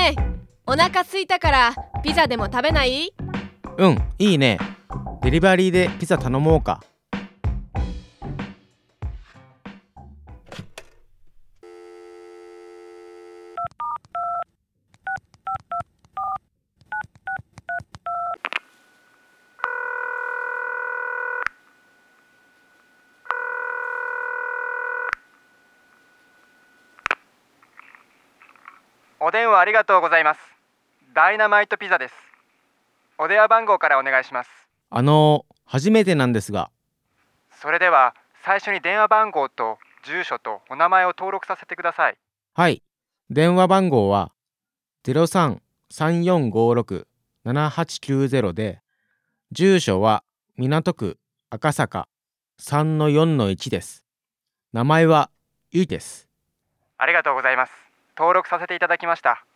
ねえ、お腹空いたからピザでも食べない？ うん、いいね。デリバリーでピザ頼もうか。 お電話ありがとうございます。ダイナマイトピザです。お電話番号からお願いします。 初めてなんですが。 それでは最初に電話番号と住所とお名前を登録させてください。 はい。電話番号は03-3456-7890で、住所は港区赤坂3-4-1です。名前はゆいです。 ありがとうございます。登録させていただきました。